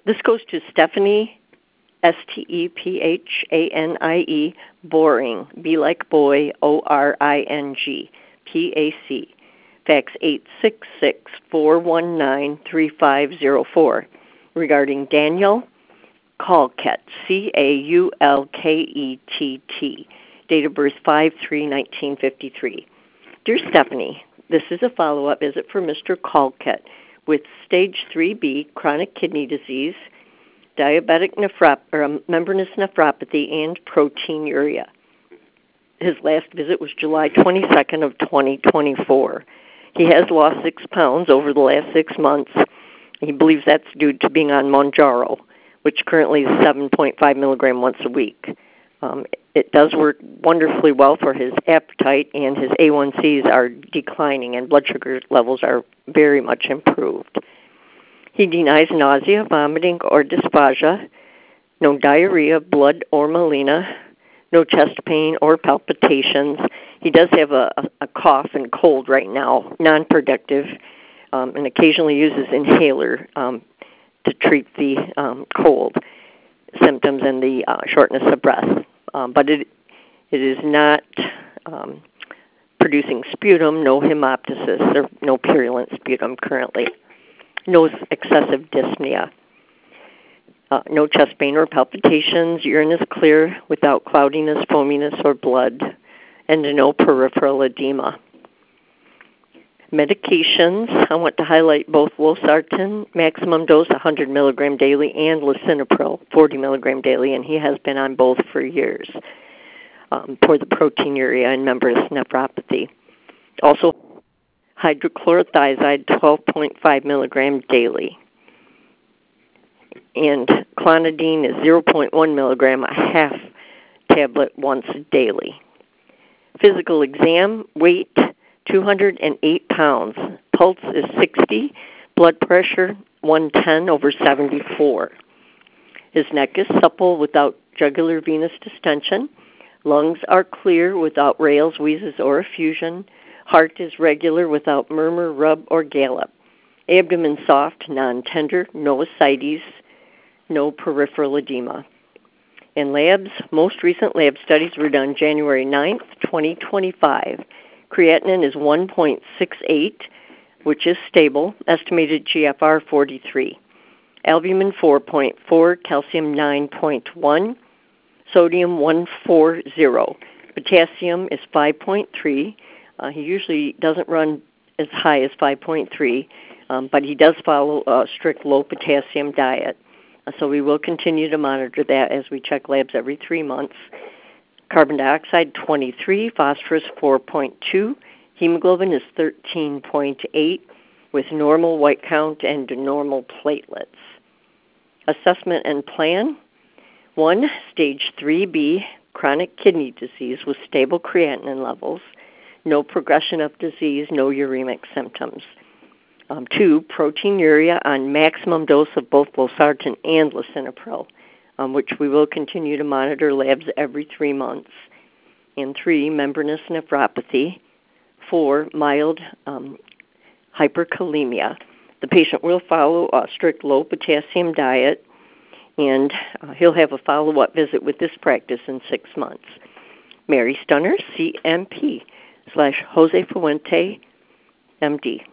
This goes to Stephanie, Stephanie, Boring, B like boy, Oring, PAC. Fax 866-419-3504 regarding Daniel Caulkett, Caulkett, date of birth 5/3/1953. Dear Stephanie, this is a follow-up visit for Mr. Caulkett with stage 3B chronic kidney disease, diabetic membranous nephropathy, and proteinuria. His last visit was July 22nd of 2024. He has lost 6 pounds over the last 6 months. He believes that's due to being on Mounjaro, which currently is 7.5 milligram once a week. It does work wonderfully well for his appetite, and his A1Cs are declining, and blood sugar levels are very much improved. He denies nausea, vomiting, or dysphagia, no diarrhea, blood, or melena, no chest pain or palpitations. He does have a cough and cold right now, non-productive, and occasionally uses inhaler to treat the cold symptoms and the shortness of breath. But it is not producing sputum, no hemoptysis, or no purulent sputum currently, no excessive dyspnea. No chest pain or palpitations, urine is clear without cloudiness, foaminess, or blood, and no peripheral edema. Medications, I want to highlight both losartan, maximum dose 100 milligram daily, and lisinopril, 40 milligram daily, and he has been on both for years for the proteinuria and membranous nephropathy. Also, hydrochlorothiazide, 12.5 milligram daily. And clonidine is 0.1 milligram, a half tablet once daily. Physical exam, weight 208 pounds. Pulse is 60. Blood pressure 110/74. His neck is supple without jugular venous distension. Lungs are clear without rales, wheezes, or effusion. Heart is regular without murmur, rub, or gallop. Abdomen soft, non-tender, no ascites, no peripheral edema. In labs, most recent lab studies were done January 9th, 2025. Creatinine is 1.68, which is stable, estimated GFR 43. Albumin 4.4, calcium 9.1, sodium 140. Potassium is 5.3. He usually doesn't run as high as 5.3, but he does follow a strict low potassium diet. So we will continue to monitor that as we check labs every 3 months. Carbon dioxide 23, phosphorus 4.2, hemoglobin is 13.8 with normal white count and normal platelets. Assessment and plan. 1, stage 3B, chronic kidney disease with stable creatinine levels, no progression of disease, no uremic symptoms. 2, proteinuria on maximum dose of both losartan and lisinopril, which we will continue to monitor labs every 3 months. And 3, membranous nephropathy. 4, mild hyperkalemia. The patient will follow a strict low potassium diet, and he'll have a follow-up visit with this practice in 6 months. Mary Stunner, CMP /Jose Fuente, MD.